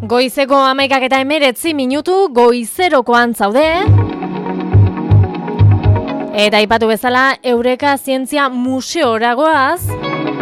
Goizeko 11:19 minutu goizerokoan zaude. Eta aipatu bezala Eureka Zientzia Museora goaz.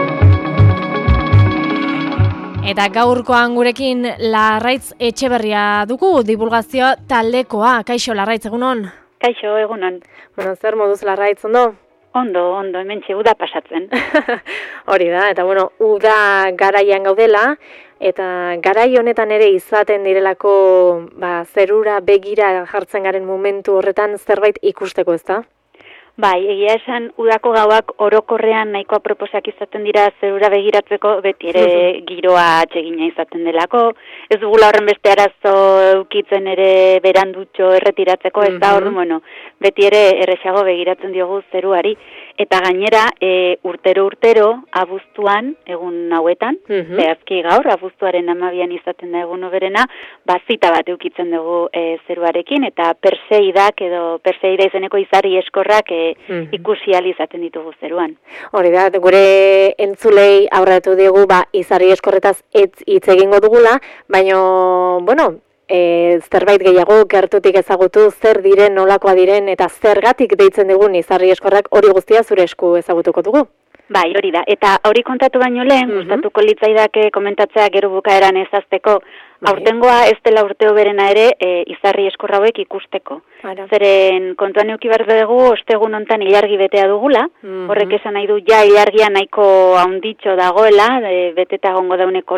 Eta gaurkoan gurekin Larraitz Etxeberria dugu, divulgazio taldekoa. Kaixo Larraitz, egunon? Kaixo, egunon. Bueno, zer moduz Larraitz, ondo? Ondo, hementxe uda pasatzen. Hori da, eta bueno, uda garaian gaudela, eta garai honetan ere izaten direlako zerura begira jartzen garen momentu horretan zerbait ikusteko, ezta? Bai, egia esan udako gauak orokorrean nahikoa proposak izaten dira zerura begiratzeko, beti ere giroa atsegina izaten delako. Ez dugula horren beste arazo eukitzen ere berandutxo erretiratzeko, ez da hor, bueno, beti ere erresago begiratzen diogu zeruari. Eta gainera, urtero, abuztuan, egun hauetan, zehazki gaur, abuztuaren 12an izaten da egun oberena, zita bat eukitzen dugu zeruarekin, eta perseidak edo perseida izeneko izari eskorrak ikusi ahal izaten ditugu zeruan. Hori da, gure entzulei aurratu diegu, izari eskorretaz hitz egingo dugula, baina, bueno, zerbait gehiago gertutik ezagutu zer diren, nolakoa diren eta zergatik deitzen digun izarri eskorrak, hori guztia zure esku ezagutuko dugu. Bai, hori da. Eta hori kontatu baino lehen, gustatuko litzaidake komentatzea gero bukaeran ezazteko, aurtengoa ez dela urteo berena ere izarri eskorra hauek ikusteko. Zeren kontuan euki behar dugu, ostegun hontan ilargi betea dugula, horrek esan nahi du ja ilargia nahiko haunditxo dagoela, beteta gongo dauneko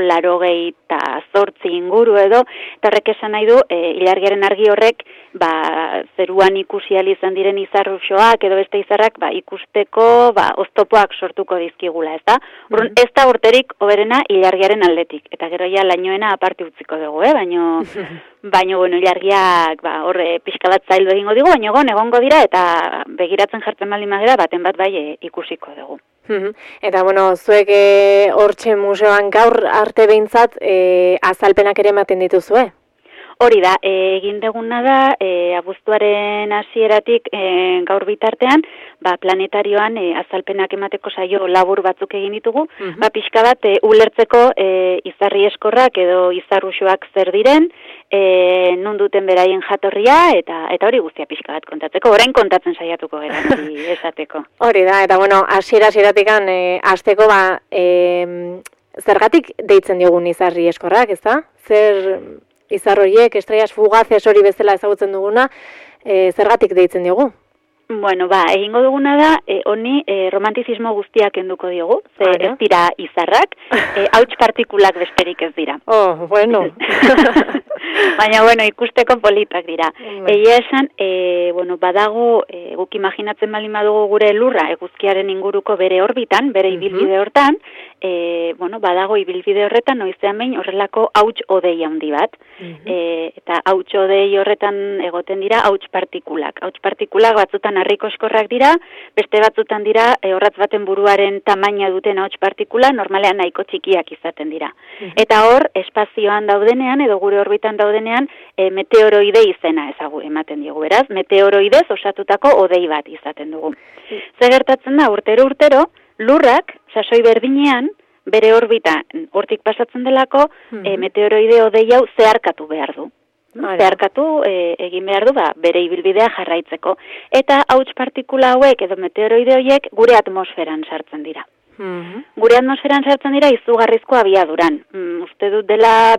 88 inguru edo, eta horrek esan nahi du ilargiaren argi horrek zeruan ikusi ahal izan diren izarruxoak edo beste izarrak ikusteko oztopoak sortuko dizkigula, ez da? Ez da urterik oberena ilargiaren aldetik, eta gero ja lainoena aparte utziko dugu, baino, bueno, ilargiak horre pixka bat zaildu egingo digu, baino egongo dira eta begiratzen jartzen baldin badira baten bat ikusiko dugu. Eta, bueno, zuek hortxe museoan gaur arte behintzat azalpenak ere ematen dituzue? Hori da, egin deguna da, abuztuaren hasieratik gaur bitartean, planetarioan azalpenak emateko saio labur batzuk egin ditugu, pixka bat ulertzeko izarri eskorrak edo izarruxoak zer diren, non duten beraien jatorria, eta hori guztia pixka bat kontatzeko, orain kontatzen saiatuko gara, esateko. Hori da, eta bueno, hasiera-hasieratik hasteko zergatik deitzen diogun izarri eskorrak, ez da? Zer izar horiek, estrellas fugaces hori bezala ezagutzen duguna, zergatik deitzen diogu? Bueno, egingo duguna da, honi romantizismo guztiak kenduko diogu, ez dira izarrak, hauts partikulak besterik ez dira. Oh, bueno. Baina, bueno, ikusteko politak dira. Egia esan, badago, guk imaginatzen baldin badugu gure lurra, eguzkiaren inguruko bere orbitan, bere ibilbide hortan, badago ibilbide horretan, noizean behin horrelako hauts odei handi bat. Eta hauts odei horretan egoten dira hauts partikulak. Hauts partikulak batzutan harriko eskorrak dira, beste batzutan dira horratz baten buruaren tamaina duten hauts partikula, normalean nahiko txikiak izaten dira. Eta hor, espazioan daudenean, edo gure orbitan daudenean, meteoroide izena ezagu ematen diogu, beraz, meteoroidez osatutako odei bat izaten dugu. Zer gertatzen da, urtero, lurrak, sasoi berdinean, bere orbita hortik pasatzen delako, meteoroide odei hau zeharkatu behar du. Zeharkatu egin behar du, bere ibilbidea jarraitzeko. Eta hauts partikula hauek edo meteoroide horiek gure atmosferan sartzen dira. Gure atmosferan sartzen dira izugarrizko abiaduran. Uste dut dela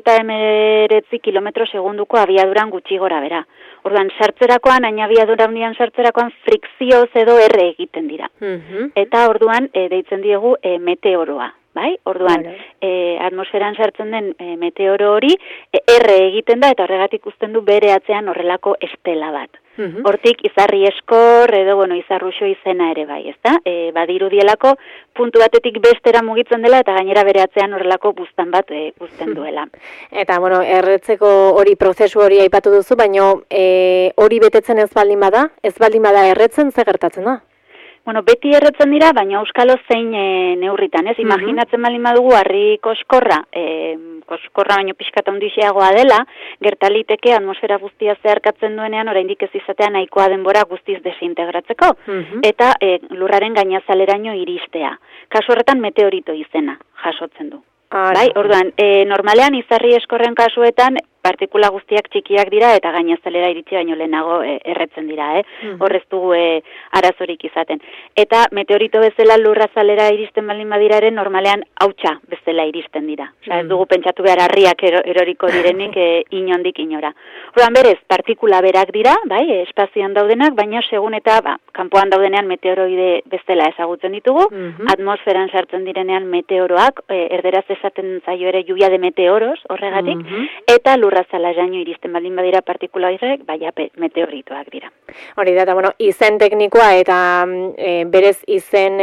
59 kilometro segunduko abiaduran gutxi gora bera. Orduan, sartzerakoan, abiadura handian sartzerakoan frikzioz edo erre egiten dira. Eta orduan, deitzen diegu meteoroa. Bai? Orduan, atmosferan sartzen den meteoro hori erre egiten da eta horregatik uzten du bere atzean horrelako estela bat. Hortik izarri eskor edo izarruxo izena ere bai, ezta? Badirudielako puntu batetik bestera mugitzen dela eta gainera bere atzean horrelako buztan bat uzten duela. Eta erretzeko hori prozesu hori aipatu duzu, baina hori betetzen ez baldin bada erretzen ze gertatzen da? Beti erretzen dira, baina auskalo zein neurritan, ez? Imaginatzen baldin badugu harri koskorra baino pixkata hundixiagoa dela, gertaliteke atmosfera guztia zeharkatzen duenean, oraindik ez izatea nahikoa denbora guztiz desintegratzeko, eta lurraren gainazaleraino iristea. Kasu horretan meteorito izena jasotzen du. Bai, orduan, normalean izarri eskorren kasuetan partikula guztiak txikiak dira eta gainazalera iritsi baino lehenago erretzen dira, Horrez dugu arazorik izaten. Eta meteorito bezala lurrazalera iristen baldin badira ere normalean hautsa bezala iristen dira. Osea, ez dugu pentsatu behar harriak eroriko direnik inondik inora. Orduan berez, partikula berak dira, bai, espazioan daudenak, baina segun eta kanpoan daudenean meteoroide bezala ezagutzen ditugu, atmosferan sartzen direnean meteoroak, erderaz esaten zaio ere lluvia de meteoros, horregatik, eta lurrazaleraino iristen baldin badira partikula horrek, baina meteoritoak dira. Hori da, eta bueno, izen teknikoa eta berez izen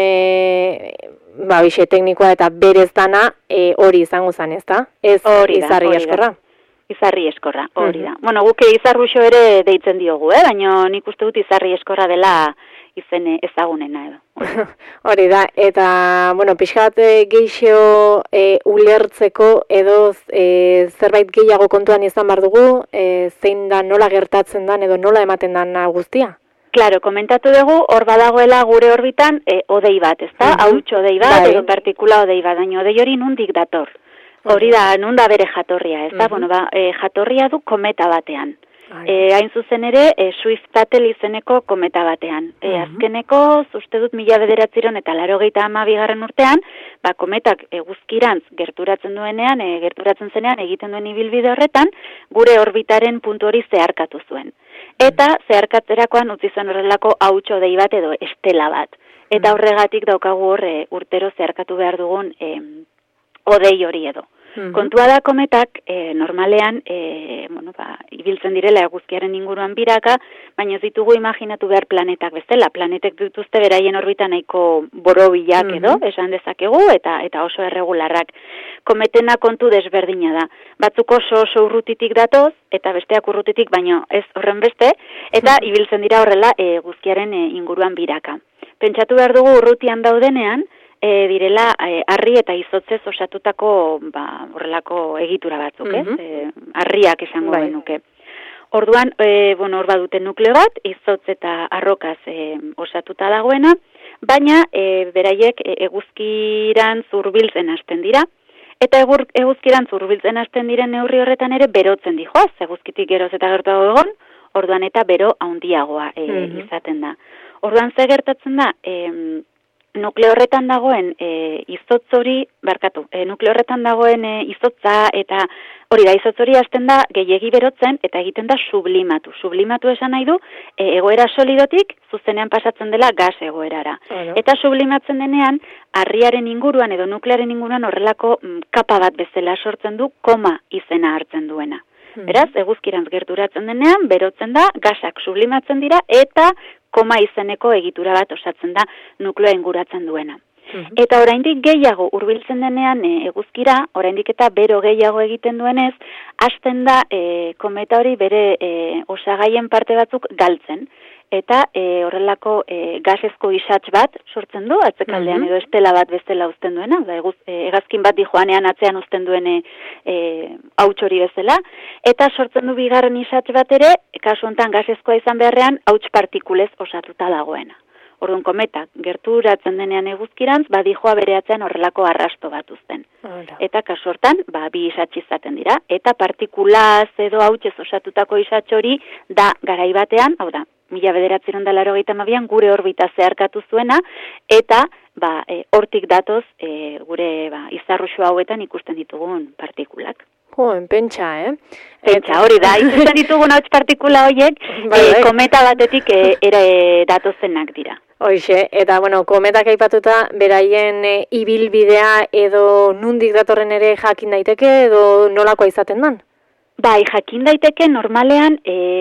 bixe teknikoa eta berez dana hori izango zen, ez da? Ez izarri eskorra? Izarri eskorra, hori da. Bueno, guke izarruxo ere deitzen diogu, baina nik uste dut izarri eskorra dela izen ezagunena edo. Hori da, eta, bueno, pixkat geixo ulertzeko edo zerbait gehiago kontuan izan behar dugu, zein da nola gertatzen dan edo nola ematen dan guztia? Claro, komentatu dugu, hor badagoela gure orbitan odei bat, ezta? Hauts odei bat edo partikula odei bat, baina odei hori nundik dator. Hori da, nun da bere jatorria, ezta? Bueno, jatorria du kometa batean. Hain zuzen ere, Swift-Tuttle izeneko kometa batean. Azkeneko, uste dut 1982 urtean, kometak eguzkirantz gerturatzen zenean, egiten duen ibilbide horretan, gure orbitaren puntu hori zeharkatu zuen. Eta zeharkatzerakoan utzi zuen horrelako hauts odei bat edo estela bat. Eta horregatik daukagu hor urtero zeharkatu behar dugun odei hori edo. Kontua da kometak normalean ibiltzen direla eguzkiaren inguruan biraka, baina ez ditugu imaginatu behar planetak bezala. Planetek dituzte beraien orbita nahiko borobilak edo, esan dezakegu, eta oso erregularrak. Kometena kontu desberdina da. Batzuk oso urrutitik datoz, eta besteak urrutitik, baina ez horren beste, eta ibiltzen dira horrela eguzkiaren inguruan biraka. Pentsatu behar dugu urrutian daudenean, direla harri eta izotzez osatutako horrelako egitura batzuk, harriak esango genuke. Orduan, hor badute nukleo bat, izotz eta arrokaz osatuta dagoena, baina beraiek eguzkirantz hurbiltzen hasten dira, eta eguzkirantz hurbiltzen hasten diren neurri horretan ere berotzen dijoaz, eguzkitik geroz eta gertuago egon, orduan eta bero handiagoa izaten da. Orduan ze gertatzen da, nukleo horretan dagoen izotz hori, nukleo horretan dagoen izotza eta hori da, izotz hori hasten da gehiegi berotzen eta egiten da sublimatu. Sublimatu esan nahi du egoera solidotik zuzenean pasatzen dela gas egoerara. Eta sublimatzen denean, harriaren inguruan edo nuklearen inguruan horrelako kapa bat bezala sortzen du koma izena hartzen duena. Beraz, eguzkirantz gerturatzen denean, berotzen da, gasak sublimatzen dira eta koma izeneko egitura bat osatzen da nukleoa inguratzen duena. Eta oraindik gehiago hurbiltzen denean eguzkira, oraindik eta bero gehiago egiten duenez, hasten da kometa hori bere osagaien parte batzuk galtzen. Eta horrelako gasezko isats bat sortzen du, atzekaldean edo estela bat bezala uzten duena, hegazkin bat dijoanean atzean uzten duen hauts hori bezala, eta sortzen du bigarren isats bat ere, kasu honetan gasezkoa izan beharrean, hauts partikulez osatuta dagoena. Orduan kometak gerturatzen denean eguzkirantz, badijoa bere atzean horrelako arrasto bat uzten. Eta kasu hortan, bi isats izaten dira, eta partikulaz edo hautsez osatutako isats hori da garai batean, hau da, 1982an gure orbita zeharkatu zuena, eta hortik datoz gure izarruxo hauetan ikusten ditugun partikulak. Pentsa, Pentsa, hori da, ikusten ditugun hauts partikula horiek, kometa batetik datozenak dira. Hoxe, eta kometak aipatuta, beraien ibilbidea edo nundik datorren ere jakin daiteke edo nolakoa izaten dan? Bai, jakin daiteke normalean,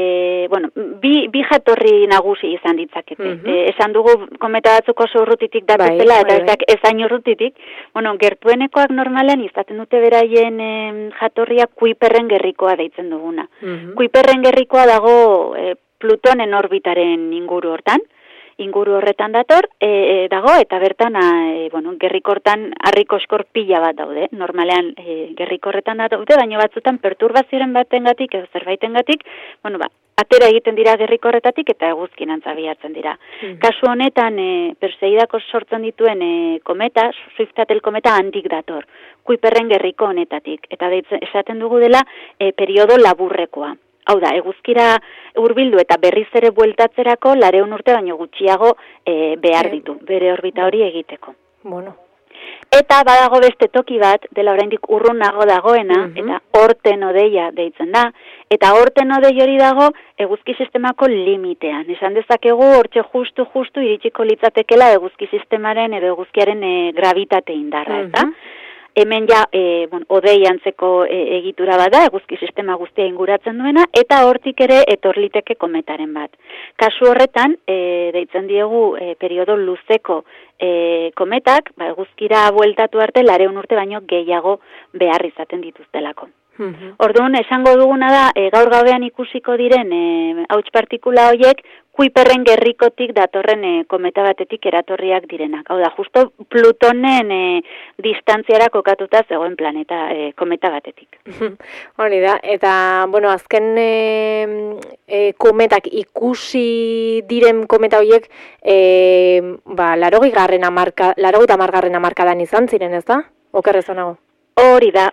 bi jatorri nagusi izan ditzakete. Esan dugu kometa batzuk oso urrutitik datuzela eta ezain urrutitik. Gertuenekoak normalean izaten dute beraien jatorria Kuiperren gerrikoa deitzen duguna. Kuiperren gerrikoa dago Plutonen orbitaren inguru horretan dator, dago, eta bertan, gerriko hortan harriko eskorpila bat daude. Normalean gerriko horretan daude, baina batzutan perturbazioaren batengatik edo zerbaitengatik, atera egiten dira gerrikorretatik eta eguzkinantza bilatzen dira. Kasu honetan, Perseidako sortzen dituen kometa, Swift-Tuttle kometa handik dator, Kuiperren gerriko honetatik, eta esaten dugu dela periodo laburrekoa. Hau da, eguzkira hurbildu eta berriz ere bueltatzerako 400 urte baino gutxiago behar ditu, bere orbita hori egiteko. Bueno. Eta badago beste toki bat, dela oraindik urrunago dagoena, eta Orten odeia deitzen da, eta Orten odei hori dago eguzki sistemako limitean. Esan dezakegu hortxe justu iritsiko litzatekela eguzki sistemaren edo eguzkiaren gravitate indarra, eta? Hemen ja, odei antzeko egitura bada, eguzki sistema guztia inguratzen duena, eta hortik ere etorliteke kometaren bat. Kasu horretan, deitzen diegu periodo luzeko kometak, eguzkira bueltatu arte 400 urte baino gehiago behar izaten dituztelako. Orduan, esango duguna da, gaur gaudean ikusiko diren hauts partikula horiek, Kuiperren gerrikotik datorren kometa batetik eratorriak direnak. Hau da, justo Plutonen distantziara kokatuta zegoen planeta kometa batetik. Hori da, eta, bueno, azken kometak ikusi diren kometa horiek, 80. hamarkadan izan ziren, ez da? Okerrezonago? Hori da.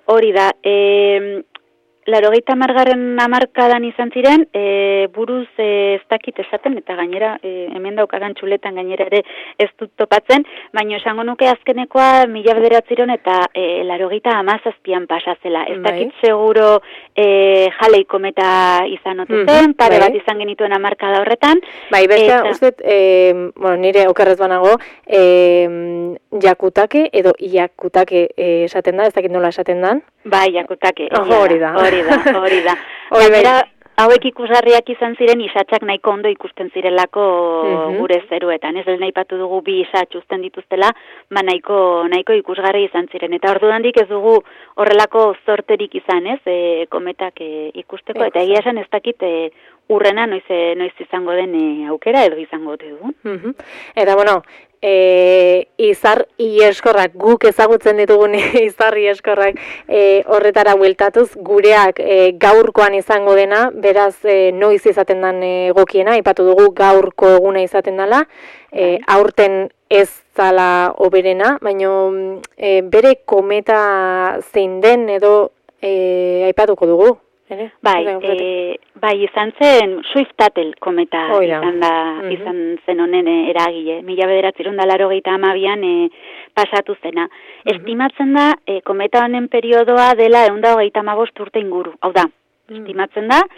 80. hamarkadan izan ziren, buruz ez dakit esaten, eta gainera, hemen daukadan txuletan gainera ere ez dut topatzen, baina esango nuke azkenekoa 1900 eta 87an pasazela. Ez dakit seguro jalei kometa izan otuten, pare bat izan genituen hamarkada horretan. Bai, beste, ustez, nire okerrez banago, Jakutake edo Iakutake esaten da, ez dakit nola esaten dan? Bai, Jakutake. Hori da. Gainera, hauek ikusgarriak izan ziren isatzak nahiko ondo ikusten zirelako gure zeruetan. Ez nahi patu dugu bi isatz uzten dituztela, nahiko ikusgarri izan ziren. Eta orduandik ez dugu horrelako zorterik izan, ez, kometak ikusteko. Eta egia esan ez dakit urrena noiz izango den aukera edo izango ote dugun. Eta, bueno, izar ieskorrak, guk ezagutzen ditugun izar ieskorrak horretara bueltatuz, gureak gaurkoan izango dena, beraz noiz izaten den egokiena, aipatu dugu gaurko eguna izaten dela, aurten ez zala oberena, baina bere kometa zein den edo aipatuko dugu. Bai, izan zen Swift-Tuttle kometa izan zen honen eragile. 1982an pasatu zena. Estimatzen da, kometa honen periodoa dela 135 urte inguru. Hau da, estimatzen da,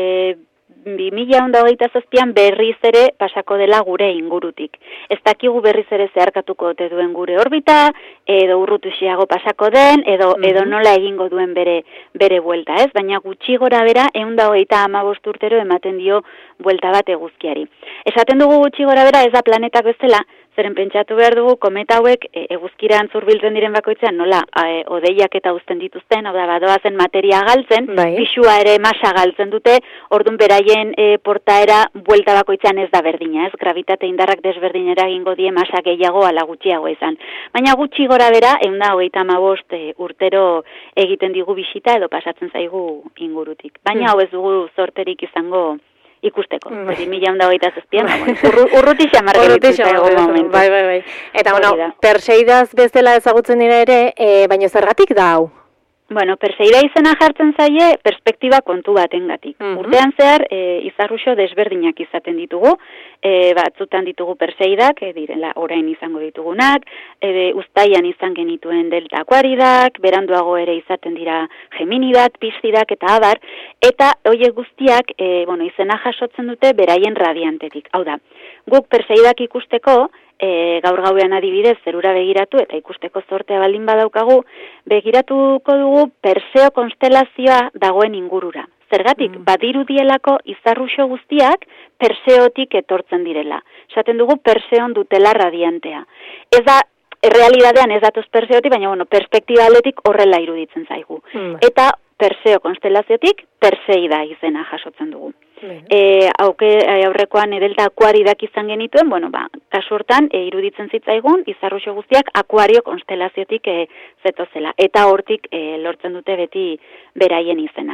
2027an berriz ere pasako dela gure ingurutik. Ez dakigu berriz ere zeharkatuko ote duen gure orbita, edo urrutuxiago pasako den, edo nola egingo duen bere buelta, ez? Baina gutxi gora bera 135 urtero ematen dio buelta bat eguzkiari. Esaten dugu gutxi gora bera ez da planetak bezala, zeren pentsatu behar dugu kometa hauek eguzkiran zurbiltzen diren bakoitzean nola odeiak eta uzten dituzten, hau da badoazen materia galtzen, pisua ere masa galtzen dute, ordun beraien portaera buelta bakoitzean ez da berdina, ez? Gravitate indarrak desberdinera egingo die masa gehiago ala gutxiago izan. Baina gutxi gora bera 135 urtero egiten digu bisita edo pasatzen zaigu ingurutik. Baina hau ez dugu zorterik izango ikusteko. 2027an, urruti xamarra momentu. Bai. Eta, Perseidaz bezala ezagutzen dira ere, baina zergatik da hau? Bueno, Perseida izena jartzen zaie perspektiba kontu batengatik. Urtean zehar, izarruxo desberdinak izaten ditugu, batzutan ditugu Perseidak, direla orain izango ditugunak, uztaian izan genituen Delta Aquaridak, beranduago ere izaten dira Geminidak, Piscidak eta abar, eta horiek guztiak, izena jasotzen dute beraien radiantetik. Hau da, guk Perseidak ikusteko, gaur gauean adibidez zerura begiratu eta ikusteko zortea baldin badaukagu, begiratuko dugu Perseo konstelazioa dagoen ingurura. Zergatik, badirudielako izarruxo guztiak Perseotik etortzen direla. Esaten dugu Perseon dutela radiantea. Ez da, errealidadean ez datoz Perseotik, baina perspektiba aldetik horrela iruditzen zaigu. Eta Perseo konstelaziotik Perseida izena jasotzen dugu. Aurrekoan Delta Aquaridak izan genituen, kasu hortan iruditzen zitzaigun izarruxo guztiak Akuario konstelaziotik zetozela, eta hortik lortzen dute beti beraien izena.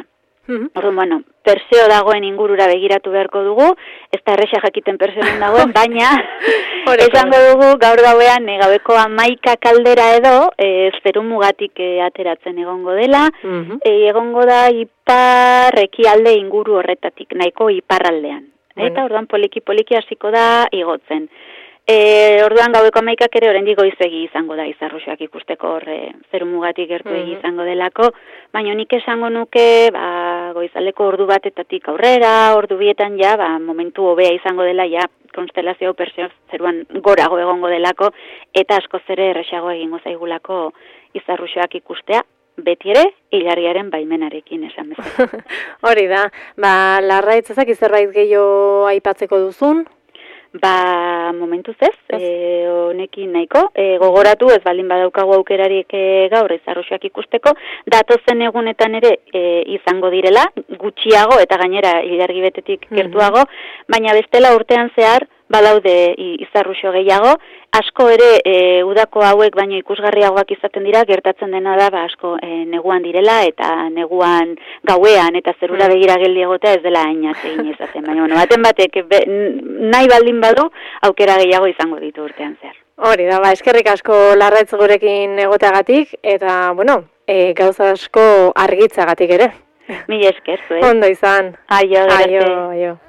Orduan, bueno, Perseo dagoen ingurura begiratu beharko dugu, ez da erresa jakiten Perseoen dagoen, baina esango dugu gaur gauean gaueko 11 kaldera edo zerumugatik ateratzen egongo dela, egongo da ipar ekialde inguru horretatik, nahiko iparraldean. Eta orduan poliki hasiko da igotzen. Orduan gaueko 11ak ere oraindik goizegi izango da izarruxoak ikusteko zerumugatik gertu izango delako, baina nik esango nuke goizaleko ordu batetatik aurrera, ordu bietan ja, momentu hobea izango dela ja konstelazio Perseo zeruan gorago egongo delako, eta askoz ere erresago egingo zaigulako izarruxoak ikustea, beti ere ilargiaren baimenarekin esan bezala. Hori da, Larraitz ezak zerbait gehiago aipatzeko duzun? Momentuz ez, honekin nahiko, gogoratu ez baldin badaukagu aukerarik gaur izarruxoak ikusteko, datozen egunetan ere izango direla, gutxiago eta gainera ilargi betetik gertuago, baina bestela urtean zehar badaude izarruxo gehiago, asko ere udako hauek baino ikusgarriagoak izaten dira, gertatzen dena da asko neguan direla eta neguan gauean eta zerura begira geldi egotea ez dela hainat egin izaten, baina baten batek nahi baldin badu aukera gehiago izango ditu urtean zehar. Hori da, eskerrik asko Larraitz gurekin egoteagatik eta, gauza asko argitzagatik ere. Mila esker, Ondo izan. Aio, aio.